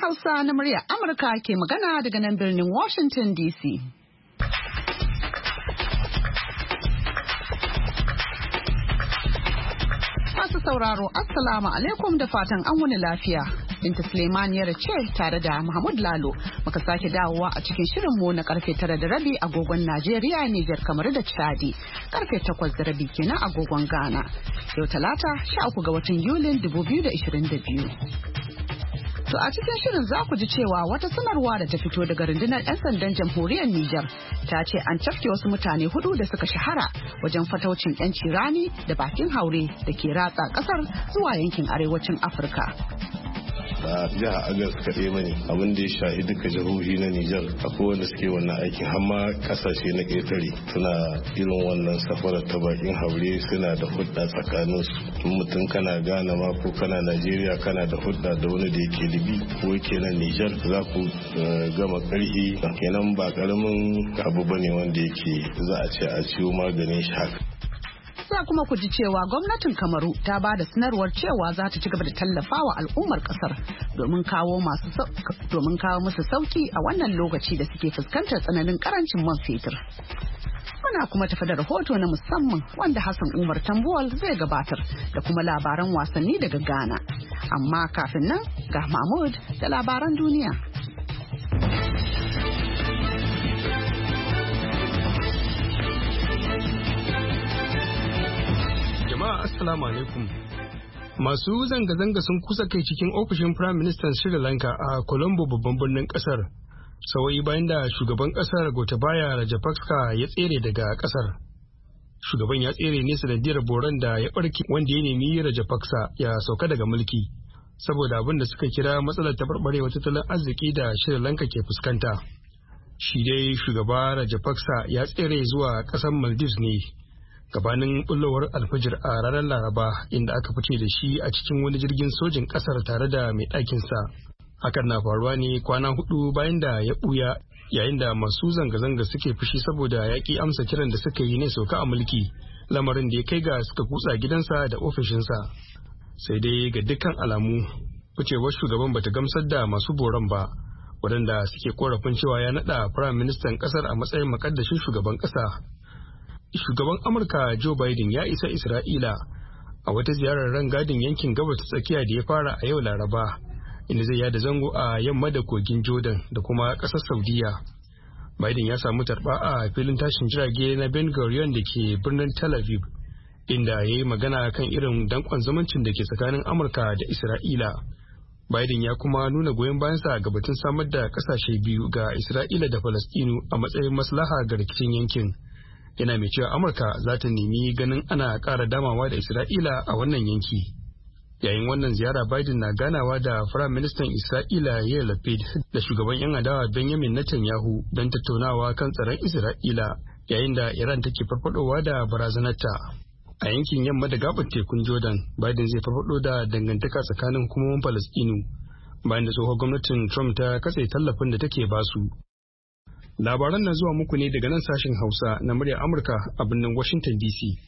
Hausa na muryar Amurka ke magana daga nan birnin Washington DC. Masu sauraro, Assalamu alaikum da fatan an wani lafiya. Binta Suleimaniyar ce tare da Mahmud Lalo muka sake dawowa a cikin shirinmu na karfe 9:30 agogon Najeriya, Nijar, kamar da Chadi. Karfe 8:30 kenan agogon Ghana. Yau Talata 13 ga watan Yulin 2022. To a cikin shirin za ku ji cewa wata sanarwa da ta fito daga rundunar 'yan sandan jamhuriyar Nijar ta ce an cafke wasu mutane 4 da suka shahara wajen fataucin 'yanci rani da bakin haure da ke ratsa kasar zuwa yankin arewacin Afirka. Ba jiha Agas kaɗai ba ne, abin da ya shahi duka jihohi na Nijar akwai wanda suke wannan aikin, har ma kasashe na ƙetare suna irin wannan safarar ta bakin haure, suna da hudda tsakanin su. Mutum kana Ghana ma ko kana Najeriya kana da hudda da wani da yake Libi ko yake nan Nijar, za ku gama ƙarfi, kenan ba ƙaramin abu bane wanda yake za a ce a ciwo maganin shi haka. Za kuma ku ji cewa gwamnatin Kamaru ta ba da sanarwar cewa za ta ci gaba da tallafawa al'ummar kasar domin kawo musu sauki a wannan lokaci da suke fuskantar tsananin karancin man fetur. Muna kuma tafi da rahoto na musamman wanda Hassan Umar Tambuwal zai gabatar da kuma labaran wasanni daga Ghana. Amma kafin nan ga Mahmud da labaran duniya. Jama'a Assalamu alaikum. Masu zanga-zanga sun kusa kai cikin ofishin Prime Minister Sri Lanka a Colombo, babban birnin kasar. Sawayi bayan da shugaban kasar Gotabaya Rajapaksa ya tsere daga kasar. Shugaban ya tsere ne sanadiyar boron da ya barke wanda ya nemi Rajapaksa ya sauka daga mulki saboda abin da suka kira matsalar taɓarɓarewar tattalin arziki da Sri Lanka ke fuskanta. Shi dai shugaba Rajapaksa ya tsere zuwa ƙasar Maldives ne gabanin bullowar alfajir a ranar Laraba, inda aka fice da shi a cikin wani jirgin sojin kasar tare da mai ɗakinsa. Hakan na faruwa ne kwana 4 bayan da ya ɓuya yayin da masu zanga-zanga suke fushi saboda ya ƙi amsa kiran da suka yi ne sauka a mulki, lamarin da ya kai ga suka kutsa gidansa da ofishinsa. Sai dai ga dukkan alamu ficewar shugaban bata gamsar da masu boron ba, waɗanda suke korafin cewa ya naɗa firayim ministan ƙasar a matsayin makaddashin shugaban ƙasa. Shugaban Amurka Joe Biden ya isa Isra'ila a wata ziyarar rangadin yankin gabas ta tsakiya da ya fara a yau Laraba, inda zai yada zango a yamma da kogin Jordan da kuma ƙasar Saudiya. Biden ya samu tarba a filin tashin jirage na Ben Gurion da ke birnin Tel Aviv, inda ya yi magana kan irin dankon zumuncin da ke tsakanin Amurka da Isra'ila. Biden ya kuma nuna goyon bayansa ga batun samar da ƙasashe biyu ga Isra'ila da Falastinu a matsayin maslaha ga rikicin yankin. Yana mai cewa Amurka za ta nemi ganin ana ƙara damawa da Isra'ila a wannan yanki. Yayin wannan ziyara, Biden na ganawa da Firayim Ministan Isra'ila Yair Lapid da shugaban 'yan adawa Benjamin Netanyahu don tattaunawa kan tsaron Isra'ila, yayin da Iran take farfadowa da barazanarta. A yankin yamma da gabar tekun Jordan, Biden zai farfado da dangantaka tsakanin hukumomin Falastinu bayan da tsohon gwamnatin Trump ta katse tallafin da take basu. Labaran na zuwa muku ne daga nan sashen Hausa na muryar Amurka a birnin Washington DC.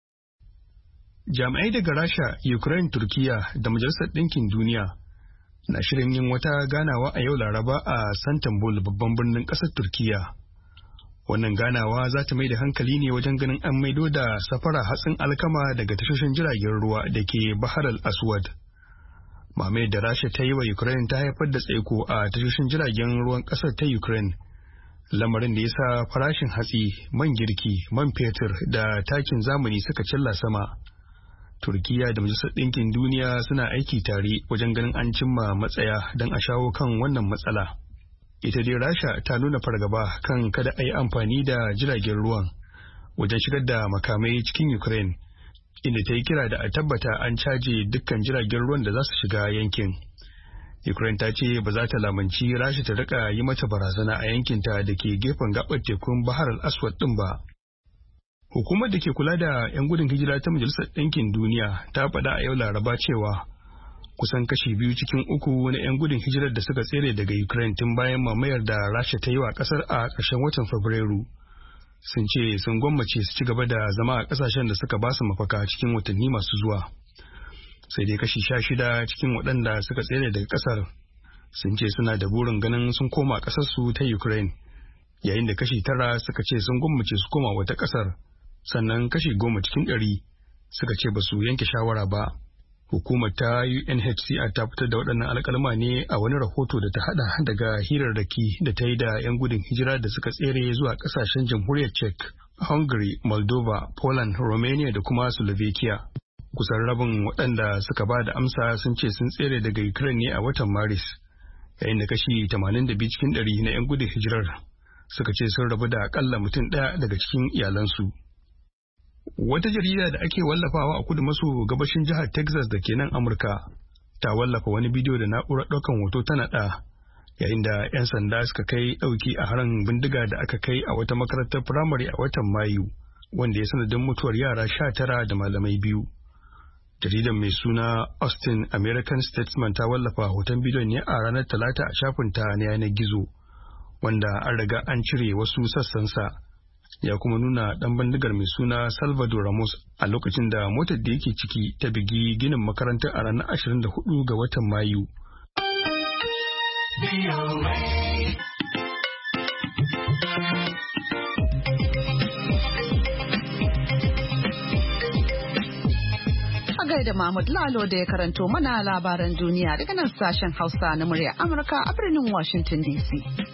Jami'ai daga Rasha, Ukraine, Turkiya da Majalisar Ɗinkin Duniya na shirin yin wata ganawa a yau Laraba a Istanbul, babban birnin ƙasar Turkiya. Wannan ganawa za ta mai da hankali ne wajen ganin an maido da safara hatsin alkama daga tashoshin jiragen ruwa da ke Bahar al-Aswad. Mamayar da Rasha ta yi wa Ukraine ta haifar da tsaiko a tashoshin jiragen ruwan ƙasar ta Ukraine. Lamarin da ya sa farashin hatsi, man girki, man fetur da takin zamani suka cilla sama. Turkiya da Majalisar Ɗinkin Duniya suna aiki tare wajen ganin an cimma matsaya don a shawo kan wannan matsala. Ita dai Rasha ta nuna fargaba kan kada a yi amfani da jiragen ruwan wajen shigar da makamai cikin Ukraine, inda ta yi kira da a tabbata an caje dukkan jiragen ruwan da za su shiga yankin. Ukraine ta ce ba za ta lamunci Rasha ta rika yi mata barazana a yankinta da ke gefen gabar tekun Bahar al-Aswad din ba. Hukumar da ke kula da 'yan gudun hijira ta Majalisar Ɗinkin Duniya ta faɗa a yau Laraba cewa kusan kashi 2 cikin 3 na 'yan gudun hijirar da suka tsere daga Ukraine tun bayan mamayar da Rasha ta yi wa ƙasar a ƙarshen watan Fabrairu sun ce sun gwammace su ci gaba da zama a ƙasashen da suka ba su mafaka cikin watanni masu zuwa. Sai dai kashi 16 cikin waɗanda suka tsere daga ƙasar sun ce suna da burin ganin sun koma ƙasarsu ta Ukraine, yayin da kashi 9 suka ce sun gwammace su koma wata ƙasar, sannan kashi 10 cikin 100 suka ce ba su yanke shawara ba. Hukumar ta UNHCR ta fitar da waɗannan alƙalma ne a wani rahoto da ta haɗa daga hirarraki da ta yi da 'yan gudun hijira da suka tsere zuwa ƙasashen jamhuriyar Czech, Hungary, Moldova, Poland, Romania da kuma Slovakia. Kusan rabin waɗanda suka ba da amsa sun ce sun tsere daga Ukraine ne a watan Maris, yayin da kashi 82 cikin 100 na 'yan gudun hijirar suka ce sun rabu da akalla mutum ɗaya daga cikin iyalansu. Wata jarida da ake wallafawa a kudu maso gabashin jihar Texas da ke nan Amurka ta wallafa wani bidiyo da na'urar ɗaukan hoto ta naɗa, yayin da 'yan sanda suka kai ɗauki a harin bindiga da aka kai a wata makarantar firamare a watan Mayu, wanda ya sanadin mutuwar yara 19 da malamai 2. Jaridar mai suna Austin American Statesman ta wallafa hoton bidiyon ne a ranar Talata a shafinta na yanar gizo, wanda an riga an cire wasu sassansa, ya kuma nuna ɗan bindigar mai suna Salvador Ramos a lokacin da motar da yake ciki ta bigi ginin makarantar a ranar 24 ga watan Mayu. Da Mahmud Lalo da ya karanto mana labaran duniya daga nan sashen Hausa na murya Amurka a birnin Washington DC.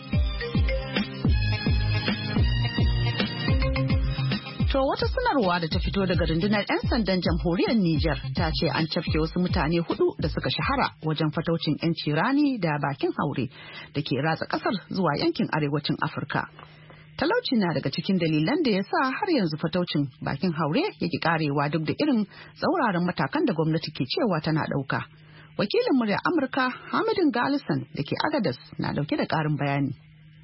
To wata sanarwa da ta fito daga rundunar 'yan sandan jamhuriyar Nijar ta ce an cafke wasu mutane 4 da suka shahara wajen fataucin 'yanci rani da bakin haure da ke ratsa kasar zuwa yankin arewacin Afirka. Talauci na daga cikin dalilan da ya sa har yanzu fataucin bakin haure yake karewa duk da irin tsauraran matakan da gwamnati ke cewa tana ɗauka. Wakilin murya Amurka Hamidin Galisan da ke Agadas na dauke da ƙarin bayani.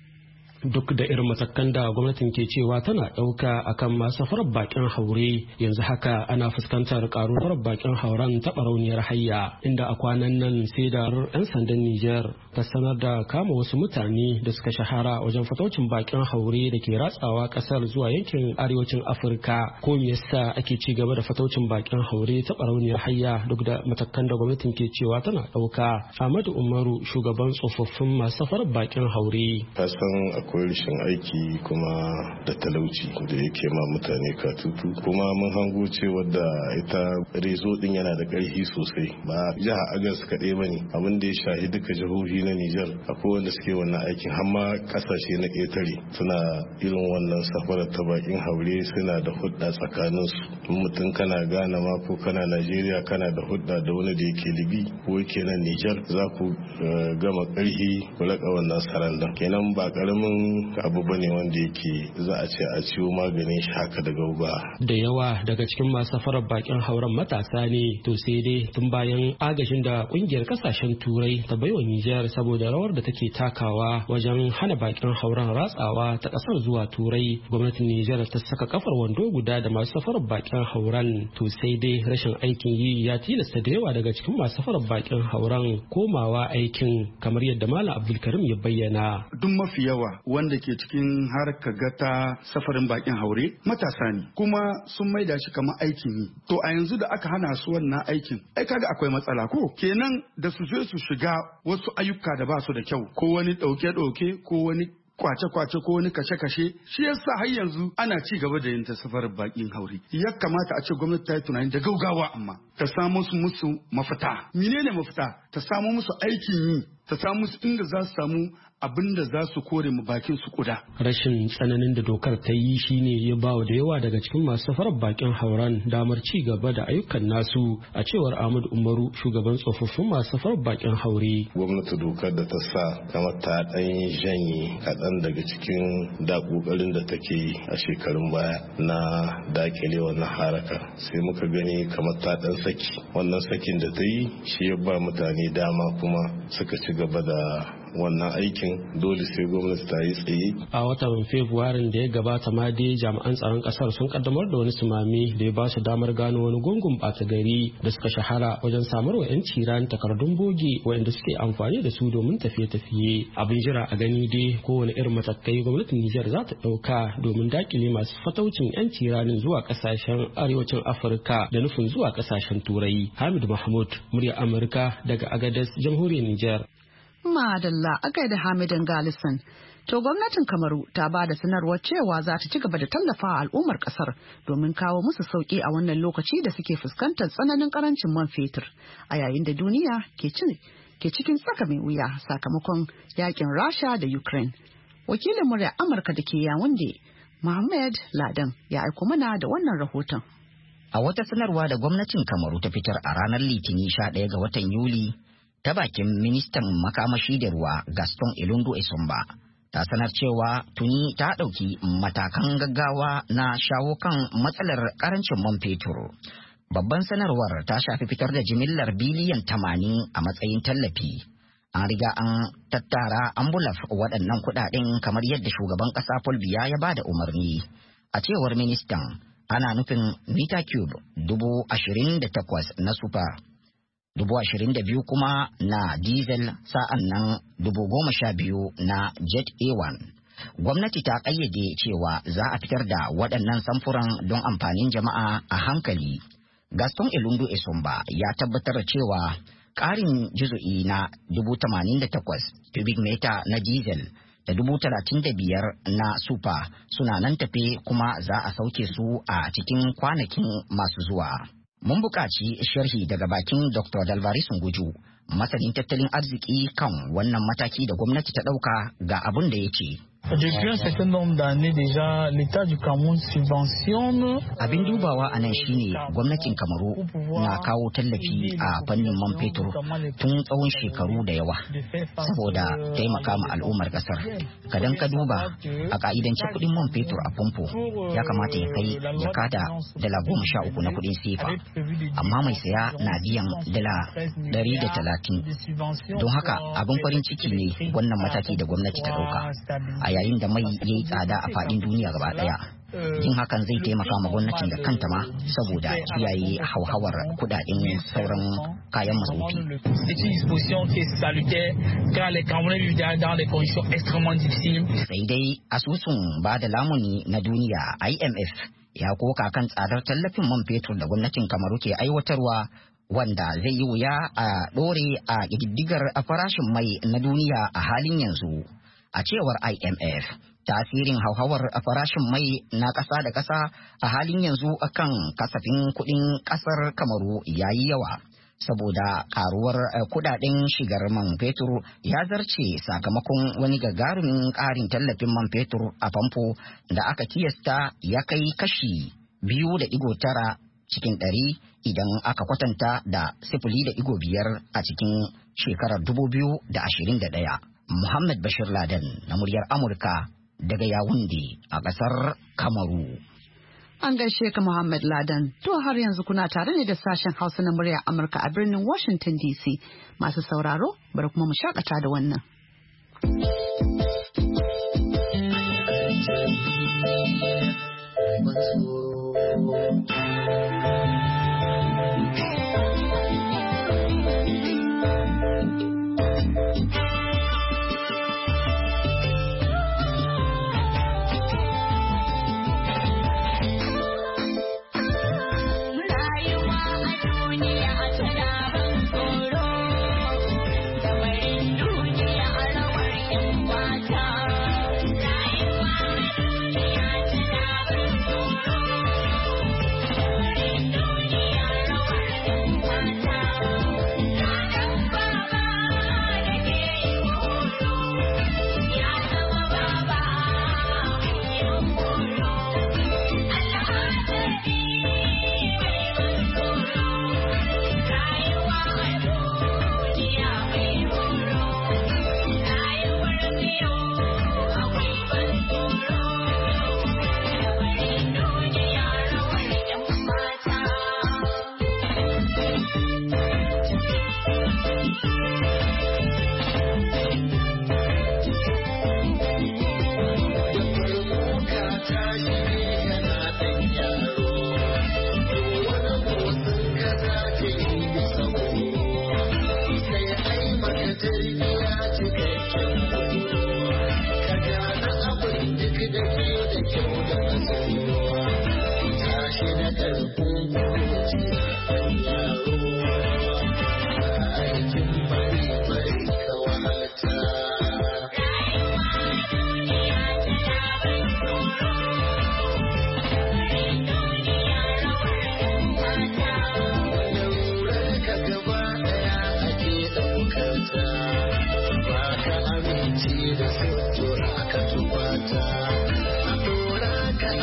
Duk da irin matakan da gwamnatin ke cewa tana ɗauka akan masu farar bakin haure, yanzu haka ana fuskantar karuwar bakin hauren ta barauniyar hayya, inda a kwanan nan sai da 'yan sandan Nijar ta sanar da kama wasu mutane da suka shahara wajen fataucin bakin haure da ke ratsawa kasar zuwa yankin arewacin Afirka. Ko me yasa ake ci gaba da fataucin bakin haure ta barauniyar hayya duk da matakan da gwamnatin ke cewa tana ɗauka? Ahmadu Umaru, shugaban tsofaffin masu farar bakin haure. Akwai rashin aiki kuma da talauci da yake ma mutane katutu, kuma mun hango cewa da ita rezo din yana da ƙarfi sosai, ba jiha Agas kaɗai ba ne, abin da ya shahi duka jihohi na Nijar akwai wanda suke wannan aikin, har ma ƙasashe na ƙetare suna irin wannan safarar ta bakin haure, suna da hudda tsakanin su. In mutum kana Ghana ma ko kana Najeriya kana da hudda da wani da yake Libi ko yake nan Nijar, za ku gama ƙarfi ku laƙa wannan saranda. Kenan ba ƙaramin abu bane wanda yake za a ce a ciwo maganin shi haka da gauga. Da yawa daga cikin masu safarar bakin hauren matasa ne, to sai dai tun bayan agajin da kungiyar kasashen turai ta baiwa Nijar saboda rawar da take takawa wajen hana bakin hauren ratsawa ta kasar zuwa turai, gwamnatin Nijar ta saka kafar wando guda da masu safarar bakin hauren. To sai dai rashin aikin yi ya tilasta da yawa daga cikin masu safarar bakin hauren komawa aikin, kamar yadda Malam Abdulkarim ya bayyana. Duk mafi yawa wanda ke cikin harkar gata safarin bakin haure matasa ne, kuma sun maida shi kamar aikin yi. To a yanzu da aka hana su wannan aikin, ai kaga akwai matsala ko kenan da su je su shiga wasu ayyuka da ba su da kyau, ko wani ɗauke-ɗauke ko wani kwace-kwace ko wani kashe-kashe. Shi yasa har yanzu ana ci gaba da yin ta safarar bakin haure. Ya kamata a ce gwamnati ta yi tunani da gaugawa, amma ta samu musu mafita. Menene mafita? Ta samu musu aikin yi, ta samu musu inda za su samu abin da za su kore mu bakin su kuda. Rashin tsananin da dokar ta yi shine ya bawa da yawa daga cikin masu safarar bakin hauren damar ci gaba da ayyukan nasu, a cewar Ahmad Umaru, shugaban tsofaffin masu safarar bakin haure. Gwamnati dokar da ta sa kamar ta dan janye kaɗan daga cikin da kokarin da take yi a shekarun baya na dakile wannan haraka, sai muka gani kamar ta dan saki. Wannan sakin da ta yi shi ya ba mutane dama kuma suka ci gaba da wannan aikin. Dole sai gwamnati ta yi tsaye. A watan Fabrairun da ya gabata ma dai jami'an tsaron kasar sun kaddamar da wani sumame da ya ba su damar gano wani gungun ɓata gari da suka shahara wajen samar wa 'yanci ran takardun boge waɗanda suke amfani da su domin tafiye-tafiye. Abin jira a gani dai kowane irin matakai gwamnatin Nijar za ta ɗauka domin dakile masu fataucin 'yanci ranin zuwa ƙasashen arewacin Afirka da nufin zuwa ƙasashen Turai. Hamid Mahmud, murya Amurka daga Agadez, jamhuriyar Nijar. Madalla a gaida Hamidan Galison. To gwamnatin Kamaru ta ba da sanarwar cewa za ta ci gaba da tallafa al'ummar kasar domin kawo musu sauki a wannan lokaci da suke fuskantar tsananin karancin man fetur a yayin da duniya ke cikin tsaka mai wuya sakamakon yakin Rasha da Ukraine. Wakilin murya Amurka da ke Yawunde, Mohammed Ladan, ya aiko mana da wannan rahoton. A wata sanarwa da gwamnatin Kamaru ta fitar a ranar Litinin 11 ga watan Yuli ta bakin ministan makamashi da ruwa Gaston Ilundu Esomba, ta sanar cewa tuni ta ɗauki matakan gaggawa na shawo kan matsalar ƙarancin man fetur. Babban sanarwar ta shafi fitar da jimillar biliyan 80 a matsayin tallafi. An riga an tattara ambulaf waɗannan kuɗaɗen kamar yadda shugaban ƙasa Paul Biya ya ba da umarni. A cewar ministan, ana nufin mita cube 28,000 na super, 22,000 kuma na diesel, sa'an nan 12,000 na jet A1. Gwamnati ta ƙayyade cewa za a fitar da waɗannan samfuran don amfanin jama'a a hankali. Gaston Ilundu Esomba ya tabbatar cewa ƙarin juzu'i na 88,000 cubic meter na diesel da 35,000 na super suna nan tafe kuma za a sauke su a cikin kwanakin masu zuwa. Mun buƙaci sharhi daga bakin Dr. Dalbari Sunguju, masanin tattalin arziki kan wannan mataki da gwamnati ta ɗauka ga abin da ya ce. Depuis un certain nombre d'années déjà, l'État du Cameroun subventionne. Abin dubawa a nan shine gwamnatin Kamaru na kawo tallafi a fannin man fetur tun tsawon shekaru da yawa saboda taimaka ma al'ummar kasar. Kadan ka duba a ka'idance kudin man fetur a famfo ya kamata ya kai ya kada dala 13 na kudin sefa, amma mai saya na biyan dala 130. Don haka abin farin ciki ne wannan mataki da gwamnati ta dauka. A yayin da mai yayi tsada a fadin duniya gaba daya, yin hakan zai taimaka ma gwamnatin da kanta ma saboda kiyaye hauhawar kudaden sauran kayan masarufi. Sai dai asusun ba da lamuni na duniya IMF ya koka kan tsadar tallafin man fetur da gwamnatin Kamaru ke aiwatarwa, wanda zai yi wuya a ɗore a ƙididdigar farashin mai na duniya a halin yanzu. A cewar IMF, tasirin hauhawar farashin mai na ƙasa da ƙasa a halin yanzu akan kasafin kuɗin ƙasar Kamaru ya yi yawa, saboda karuwar kuɗaɗen shigar man fetur ya zarce sakamakon wani gagarumin ƙarin tallafin man fetur a famfo da aka kiyasta ya kai kashi 2.9 cikin 100 idan aka kwatanta da 0.5 a cikin shekarar 2021. Muhammad Bashir Laden na muryar Amurka daga Yawunde a ƙasar Kamaru. An gaishe ka Muhammad Laden. To har yanzu kuna tare ne da sashen Hausa na muryar Amurka a birnin Washington DC. Masu sauraro, bari kuma mu shakata da wannan.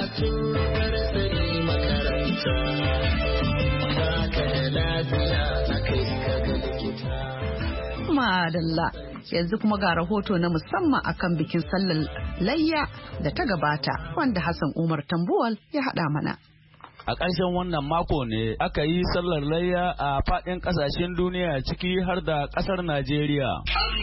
karatu gartsari makaranta baka da lafiya akai ka ga likita. Madalla yanzu kuma ga rahoto na musamman akan bikin sallar layya da ta gabata wanda Hassan Umar Tambuwal ya haɗa mana. A ƙarshen wannan mako ne aka yi sallar layya a faɗin ƙasashen duniya ciki har da ƙasar Najeriya.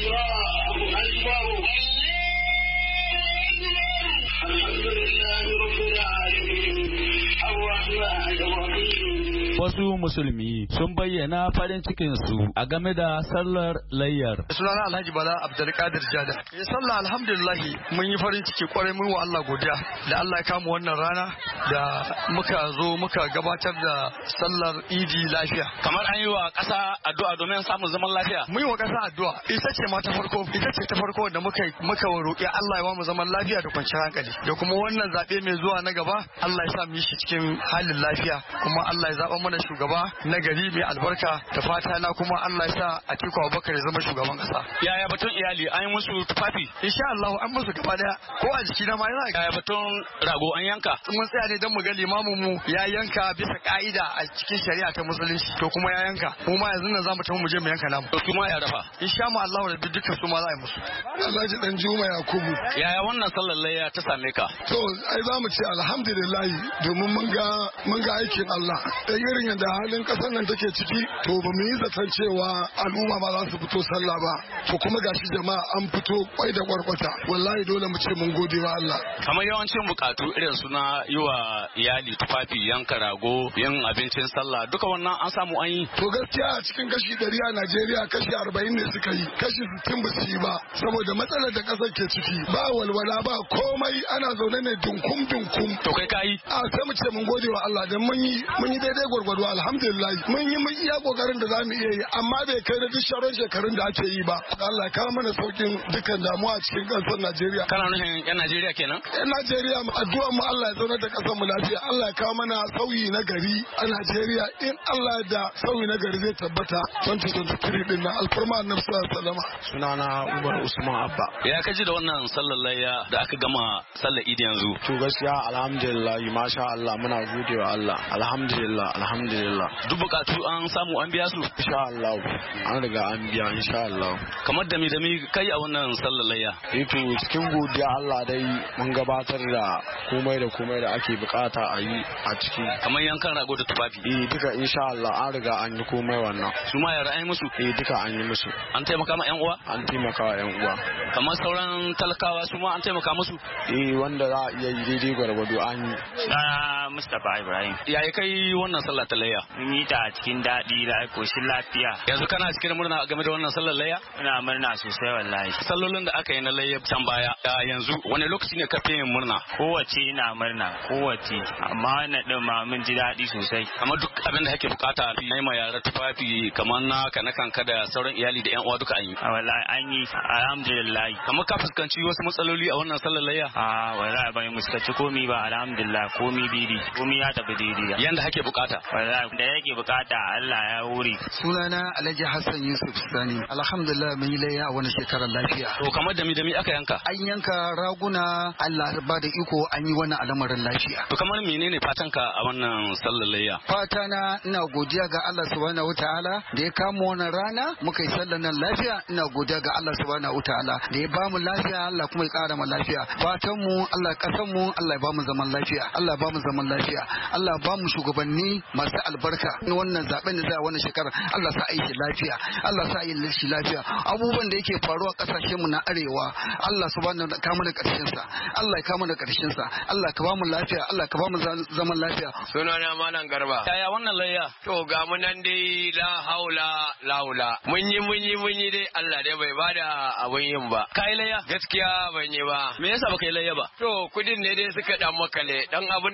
Wasu musulmi sun bayyana farin cikinsu a game da sallar layyar. Sunana Alhaji Bala Abdulkadir Jada. Sallah alhamdulillah mun yi farin ciki kwarai mun wa Allah godiya da Allah ya kama wannan rana da muka zo muka gabatar da sallar Idi lafiya. Kamar an yi wa ƙasa addu'a domin samun zaman lafiya. Mun yi wa ƙasa addu'a. Ita ce ma ta farko, ita ce ta farko da muka roƙi Allah ya ba mu zaman lafiya da kwanciyar hankali. Da kuma wannan zaɓe mai zuwa na gaba Allah ya sa mu yi shi cikin halin lafiya kuma Allah ya zaɓa mana shugaba na gari mai albarka da fata na kuma Allah ya sa Atiku Abubakar ya zama shugaban kasa. Yaya batun iyali an yi musu tufafi? Insha Allah an musu gaba daya ko a jiki na ma yana. Yaya batun rago an yanka? Mun tsaya ne don mu ga limamin mu ya yanka bisa ka'ida a cikin shari'a ta musulunci to kuma ya yanka. Mu ma yanzu nan zamu tafi mu je mu yanka namu. To kuma ya dafa? Insha Allah rabbi dukkan su ma za a yi musu. Alhaji Dan Juma Yakubu. Yaya wannan sallar layya ta same ka? To ai za mu ce alhamdulillah domin mun ga aikin Allah. Dan irin yadda halin kasar nan take ciki to ba mu yi zaton cewa al'umma ba za su fito sallah ba to kuma gashi jama'a an fito kwai da kwarkwata wallahi dole mu ce mun gode wa Allah. Kamar yawancin bukatu irin suna yi wa iyali tufafi, yanka rago, yin abincin sallah duka wannan an samu an yi. To gaskiya a cikin kashi 100 a Najeriya kashi 40 ne suka yi, kashi 60 ba su yi ba saboda matsalar da kasar ke ciki ba walwala ba komai ana zaune ne dunkum. To kai kai? A sai mu ce mun gode wa Allah dan mun yi daidai gwargwado alhamdulillah mun iya kokarin da zamu iya yi amma bai kai da duk sharon shekarun da ake yi ba. Allah ya kawo mana saukin dukkan damuwa a cikin kasar Najeriya. Kana nufin yan Najeriya kenan? Yan Najeriya addu'ar mu Allah ya zauna da kasar mu lafiya. Allah ya kawo mana sauyi na gari a Najeriya in Allah da sauyi na gari zai tabbata 2023 din nan alfarma annabi sallallahu alaihi wasallam. Sunana Umar Usman Abba. Ya kaji da wannan sallar layya da aka gama sallar Idi yanzu? To gaskiya alhamdulillah masha Allah muna godewa Allah. Alhamdulillah. Duk bukatu an samu an biya su? Insha Allah. An riga an biya insha Allah. Kamar da mi kai a wannan sallar layya? To cikin godiya Allah dai mun gabatar da komai da ake bukata a yi a ciki. Kamar yankan rago da tufafi? Duka insha Allah an riga an yi komai wannan. Su ma yara an yi musu? Duka an yi musu. An taimaka ma yan uwa? An taimaka wa yan uwa. Kamar sauran talakawa su ma an taimaka musu? Wanda za a iya yi daidai gwargwado an yi. Mustapha Ibrahim. Yaya kai wannan sallah ta layya? Mun yi ta cikin daɗi da koshin lafiya. Yanzu kana cikin murna game da wannan sallar layya? Ina murna sosai wallahi. Sallolin da aka yi na layya can baya yanzu wani lokaci ne ka fi yin murna? Kowace ina murna kowace amma wannan din ma mun ji daɗi sosai. Amma duk abin da kake bukata na yi ma yara tufafi kamar naka na kanka da sauran iyali da yan uwa duka an yi. Wallahi an yi alhamdulillah. Kamar ka fuskanci wasu matsaloli a wannan sallar layya? Wallahi ban fuskanci komi ba alhamdulillah komi daidai. Komi ya tafi daidai. Yanda kake bukata? Wallahi da yake bukata Allah ya wuri. Sunana Alhaji Hassan Yusuf Sani. Alhamdulillah mun yi layya a wani shekarar lafiya. To kamar da mi aka yanka? An yanka raguna Allah ba da iko an yi wannan al'amarin lafiya. To kamar menene fatanka a wannan sallar layya? Fatana ina godiya ga Allah subhanahu wataala da ya kama wannan rana muka yi sallar nan lafiya. Ina godiya ga Allah subhanahu wataala da ya bamu lafiya Allah kuma ya kara mu lafiya. Fatan mu Allah kasan mu Allah ya bamu zaman lafiya. Allah ya bamu zaman lafiya. Allah ya bamu shugabanni masu albarka. Wannan zaben da zai wannan shekara Allah sa yi shi lafiya. Allah sa yi shi lafiya. Abubuwan da yake faruwa kasashen mu na arewa Allah subhanahu wataala ka mana karshen sa. Allah ya ka mana karshen sa. Allah ka bamu lafiya. Allah ka bamu zaman lafiya. Sunana Malam Garba. Yaya wannan layya? To ga mu nan dai la haula la haula. Mun yi dai Allah dai bai bada abun yin ba. Kai layya? Gaskiya ban yi ba. Me yasa baka yi layya ba? To kudin ne dai suka dan makale dan abin da muke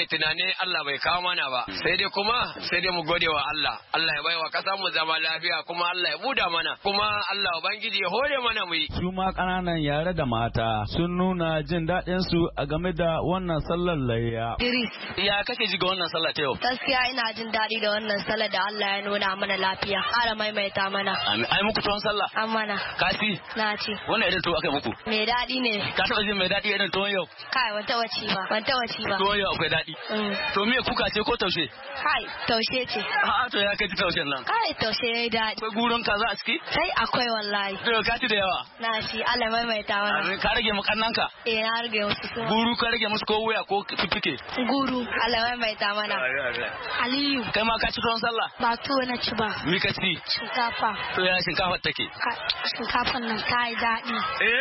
tunani Allah bai kawo mana ba sai dai mu gode wa Allah ya baiwa kasa mu zama lafiya kuma Allah ya buda mana kuma Allah ubangiji ya hore mana mu yi. Su ma kananan yare da mata sun nuna jin daɗin su a game da wannan sallar layya. Ya kake ji ga wannan sallar ta yau? Gaskiya ina jin daɗi da wannan sallar da Allah ya nuna mana lafiya. Ƙara maimaita mana. Ai muku tuwon sallah? An mana. Kasi? Na ci. Wannan irin tuwo aka muku? Mai daɗi ne. Ka taɓa jin mai daɗi irin tuwon yau? Kai ban taɓa ci ba. Tuwon yau akwai daɗi. To me kuka ce ko taushe? Kai taushe ce. A'a to ya kaji taushen nan. Kai taushe yayi daɗi. Akwai gurin kaza a ciki? Sai akwai wallahi. To ka ci da yawa? Na ci Allah maimaita mana. Ka rage mu kannanka? Na rage musu kuma. Guru ka rage musu ko wuya ko fifike? Guru Allah maimaita mana. Aliyu. Kai ma ka ci tuwon sallah? Ba tuwo na ci ba. Mi ka ci? Shinkafa. To ya shinkafa take? Shinkafan nan ta yi daɗi.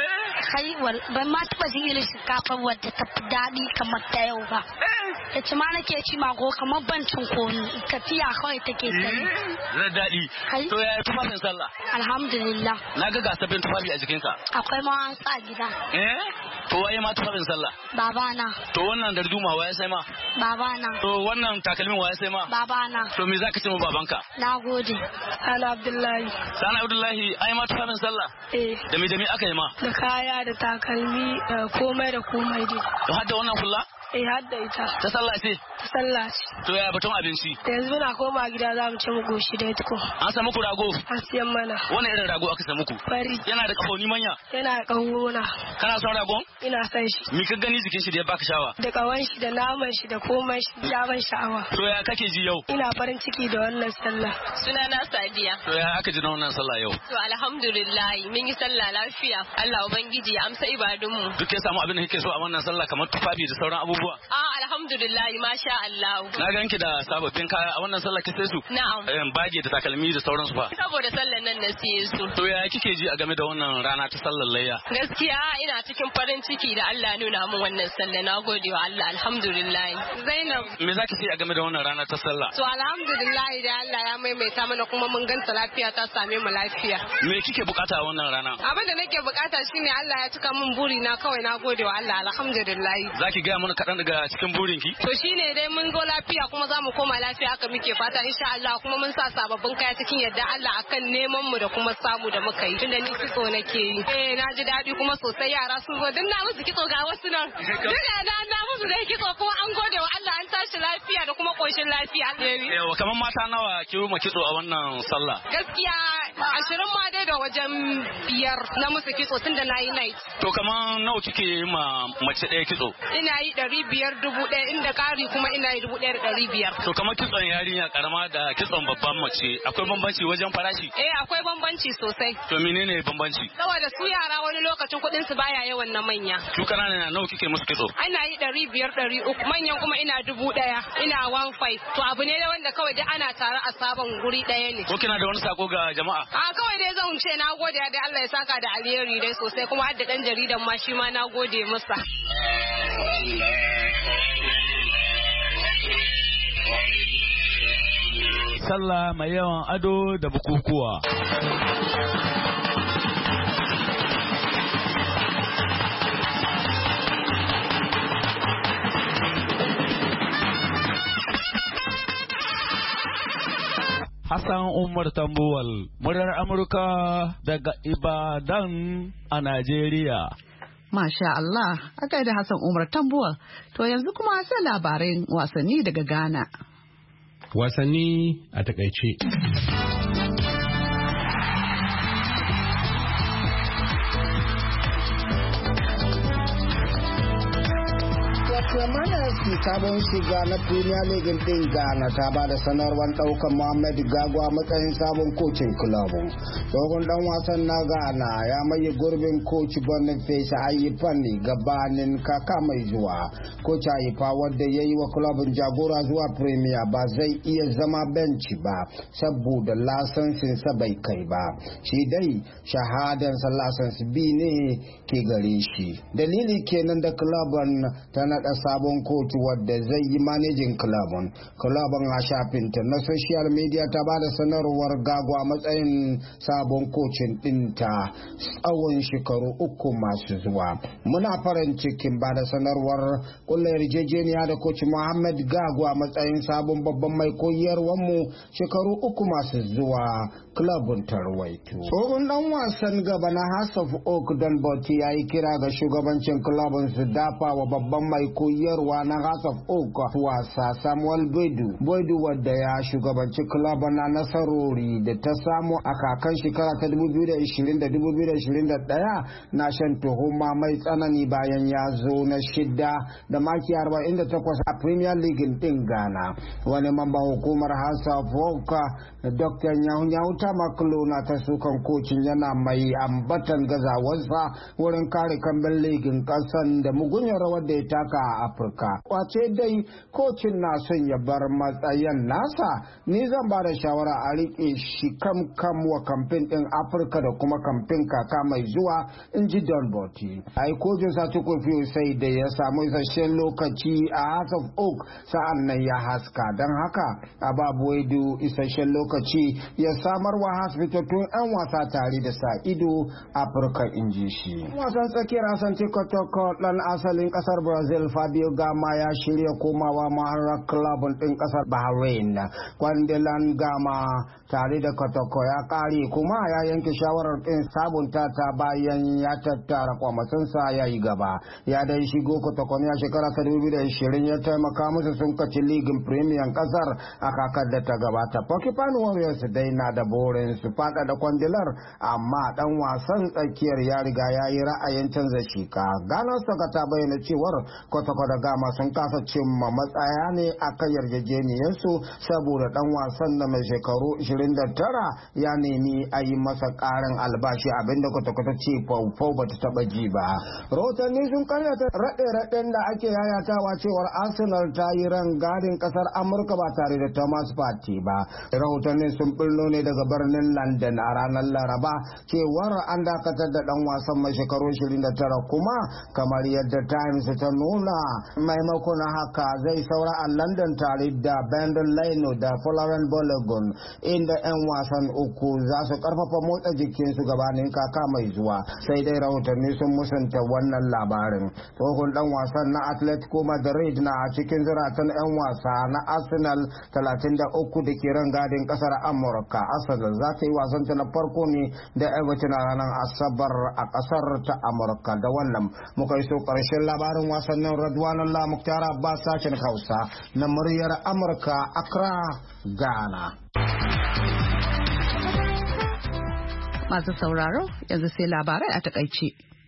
Kai ban ma taɓa jin irin shinkafa wadda ta fi daɗi kamar ta yau ba. Da ci ma nake ci mago kamar bancin komi. Tafiya kawai take sani. Zai daɗi. To ya yi tufafin sallah? Alhamdulillah. Na ga sabbin tufafi a jikinka. Akwai ma an sa gida. To waye ma tufafin sallah? Babana. To wannan darduma waye sai ma? Babana. To wannan takalmin waye sai ma? Babana. To me zaka ce mu babanka? Na gode. Sani Abdullahi. Sani Abdullahi ai ma tufafin sallah? Da me aka yi ma? Da kaya da takalmi da komai dai. To har da wannan fulla? Har da ita. Ta sallah ce? Ta sallah ce. To ya batun abinci? Yanzu muna koma gida za mu ci mu goshi da ita ko. An samu ku rago? An siyan mana. Wani irin rago aka samu ku? Fari. Yana da kafoni manya? Yana da kahona. Kana son ragon? Ina son shi. Mi ka gani jikin shi da ya baka shawa? Da kawan shi da naman shi da komai shi ya ban sha'awa. To ya kake ji yau? Ina farin ciki da wannan sallah. Sunana Sadiya. To ya aka ji na wannan sallah yau? To alhamdulillah mun yi sallah lafiya. Allah ubangiji ya amsa ibadunmu. Duk ya samu abin da kake so a wannan sallah kamar tufafi da sauran abubuwa? Alhamdulillah masha Allah. Na ganki da sababbin kaya a wannan sallah kace su? Na'am. Bage da takalmi da sauransu fa. Saboda sallar nan na siye su. To ya kike ji a game da wannan rana ta sallar layya? Gaskiya ina cikin farin ciki da Allah nuna min wannan sallah. Na gode wa Allah alhamdulillah. Zainab. Me zaki ce a game da wannan rana ta sallah? To alhamdulillah da Allah ya maimaita mana kuma mun ganta lafiya ta same mu lafiya. Me kike bukata a wannan rana? Abin da nake bukata shine Allah ya cika min buri na kawai na gode wa Allah alhamdulillah. Zaki ga mana kaɗan daga cikin burinki? To shine dai mun zo lafiya kuma za mu koma lafiya haka muke fata insha Allah kuma mun sa sababbin kaya cikin yadda Allah akan neman mu da kuma samu da muka yi tunda ni kitso nake yi. Na ji daɗi kuma sosai yara sun zo din na musu kitso ga wasu nan. Duka na musu dai kitso kuma an gode wa Allah an tashi lafiya da kuma koshin lafiya. Yawa kamar mata nawa ki ma kitso a wannan sallah? Gaskiya 20 ma dai da wajen 5 na musu kitso tunda na yi night. To kamar nawa kike yi ma mace ɗaya kitso? Ina yi 500 1000 inda ƙari kuma ina yi 1500. To kamar kitson yarinya karama da kitson babban mace akwai bambanci wajen farashi? Akwai bambanci sosai. To menene bambanci? Saboda su yara wani lokacin kuɗin su baya yawan na manya. Su kanana nawa kike musu kitso? Ana yi 500 300 manyan kuma ina 1000 ina 1500. To abu ne wanda kawai dai ana tare a sabon guri ɗaya ne. Ko kina da wani sako ga jama'a? Kawai dai zan ce na gode da Allah ya saka da alheri dai sosai kuma har da dan jaridan ma shi ma na gode masa. Sallah mai yawan ado da bukukuwa. Hassan Umar Tambuwal, murar Amurka daga Ibadan a Najeriya. Masha Allah, aka da Hassan Umar Tambuwal. To yanzu kuma sai labaran wasanni daga Ghana. Wasanni a takaice. Manasi sabon shiga na Premier League din Ghana ta ba da sanarwar daukan Mohamed Gagwa matsayin sabon kocin kulabun. Tsohon dan wasan na Ghana ya maye gurbin coach Boniface Ayifani gabanin kaka mai zuwa. Coach Ayifa wanda ya yi wa kulabun jagora zuwa Premier ba zai iya zama benci ba saboda lasansin sa bai kai ba. Shi dai shahadansa lasansi bi ne ke gare shi. Dalili kenan da kulabun ta naɗa sabon kotu wadda zai yi manajin klabin. Klabin a shafinta na social media ta ba da sanarwar Gagwa matsayin sabon kocin ɗinta tsawon shekaru 3 masu zuwa. Muna farin cikin ba da sanarwar kulla yarjejeniya da koci Muhammad Gagwa matsayin sabon babban mai koyarwarmu shekaru 3 masu zuwa, klabin tarwaito. Tsohon dan wasan gaba na House of Oak Don Boti ya yi kira ga shugabancin klabin su dafa wa babban mai koyarwa na House of Oak wasa Samuel Boydu wadda ya shugabanci klabin na nasarori da ta samu a kakan shekara ta 2020 da 2021 na shan tuhuma mai tsanani bayan ya zo na 6 da maki 48 a Premier League din Ghana. Wani mamban hukumar House of Oak Dr. Nyahu Tamaklo na ta sukan kocin yana mai ambatan gazawarsa wurin kare kambin ligin kasan da mugunyar rawar da ya taka a Afirka. Wace dai kocin na son ya bar matsayin nasa, ni zan ba da shawara a rike shi kam wa kamfen din Afirka da kuma kamfen kaka mai zuwa, in ji Don Boti. Ai kocin sa tukufi sai da ya samu isasshen lokaci a House of Oak sa'an nan ya haska, don haka a babu waidu isasshen lokaci ya samar wa hasbitattun 'yan wasa tare da sa ido Afirka, in ji shi. Wasan tsakiyar Asante Kotoko dan asalin kasar Brazil Fabio Gama ya shirya komawa maharar club din kasar Bahrain. Kwandilan Gama tare da Kotoko ya kare kuma ya yanke shawarar din sabunta ta bayan ya tattara kwamasinsa ya yi gaba. Ya dai shigo Kotoko ne a shekara ta 2020 ya taimaka musu sun kaci ligin Premier kasar a kakar da ta gabata. Porcupine Warriors dai na da burin su fada da kwandilar, amma dan wasan tsakiyar ya riga ya yi ra'ayin canza shika. Ghana Soccer ta bayyana cewar Kotoko da Gama sun kasa cimma matsaya ne a kan yarjejeniyarsu saboda dan wasan da mai shekaru 29 ya nemi a yi masa karin albashi, abinda Kotoko ta ce faufau bata taba ji ba. Rahotanni sun karyata raɗe-raɗen da ake yayatawa cewar Arsenal ta yi rangadin kasar Amurka ba tare da Thomas Partey ba. Rahotanni sun bullo ne daga birnin London a ranar Laraba cewar an dakatar da dan wasan mai shekaru 29 kuma kamar yadda Times ta nuna maimakon haka zai saura a London tare da Brendan Leno da Florent Balogun, inda 'yan wasan uku za su karfafa motsa jikinsu gabanin kaka mai zuwa. Sai dai rahotanni sun musanta wannan labarin. Tsohon dan wasan na Atletico Madrid na cikin ziratan 'yan wasa na Arsenal 33 da ke rangadin kasar Amurka. Arsenal za ta yi wasanta na farko ne da Everton a ranar Asabar a kasar ta Amurka. Da wannan muka iso karshen labarin wasannin Radwanan Muktar Abbas, sashen Hausa na muryar Amurka, Accra, Ghana. Masu sauraro yanzu sai labarai a takaice.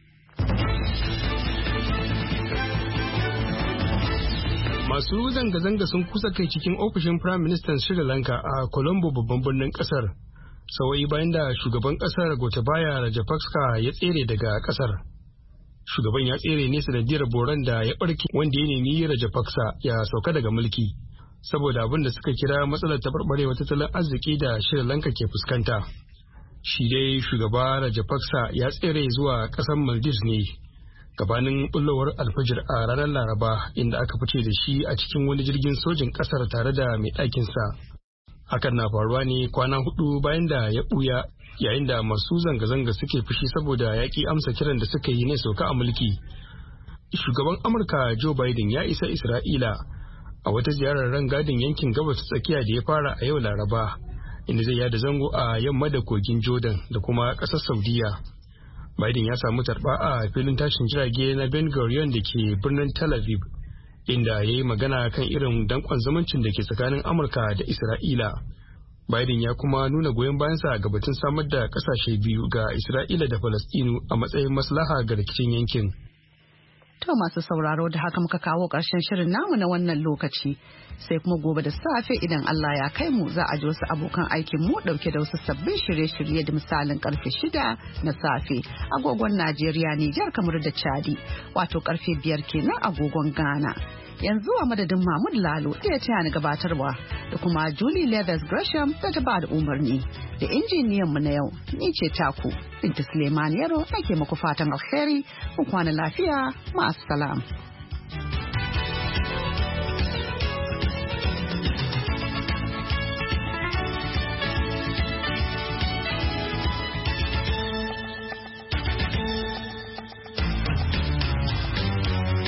Masu zanga-zanga sun kusa kai cikin ofishin Prime Minister Sri Lanka a Colombo, babban birnin kasar, sauyi bayan da shugaban kasar Gotabaya Rajapaksa ya tsere daga kasar. Shugaban ya tsere ne sanadiyar boran da ya barke wanda ya nemi Rajapaksa ya sauka daga mulki saboda abin da suka kira matsalar taɓarɓarewa tattalin arziki da Sri Lanka ke fuskanta. Shi dai shugaba Rajapaksa ya tsere zuwa ƙasar Maldives ne gabanin bullowar alfajir a ranar Laraba, inda aka fice da shi a cikin wani jirgin sojin ƙasar tare da mai ɗakinsa. Hakan na faruwa ne kwana 4 bayan da ya ɓuya yayin da masu zanga-zanga suke fushi saboda ya ƙi amsa kiran da suka yi ne sauka a mulki. Shugaban Amurka Joe Biden ya isa Isra'ila a wata ziyarar rangadin yankin gabas ta tsakiya da ya fara a yau Laraba, inda zai yada zango a yamma da kogin Jordan da kuma ƙasar Saudiya. Biden ya samu tarba a filin tashin jirage na Ben Gurion da ke birnin Tel Aviv, inda ya yi magana kan irin dankon zumuncin da ke tsakanin Amurka da Isra'ila. Biden ya kuma nuna goyon bayansa ga batun samar da kasashe biyu ga Isra'ila da Falastinu a matsayin maslaha ga rikicin yankin. To masu sauraro, da haka muka kawo ƙarshen shirin namu na wannan lokaci, sai kuma gobe da safe idan Allah ya kai mu za a ji wasu abokan aikin mu dauke da wasu sabbin shirye-shirye da misalin karfe 6 na safe agogon Najeriya, Nijar, kamar da Chadi, wato karfe 5 kenan agogon Ghana. Yanzu a madadin Mahmud Lalo da ya taya ni gabatarwa da kuma Julie Leathers Gresham da ta ba da umarni da injiniyan mu na yau, ni ce taku Binta Suleiman Yaro, ake muku fatan alheri, ku kwana lafiya, ma'assalam.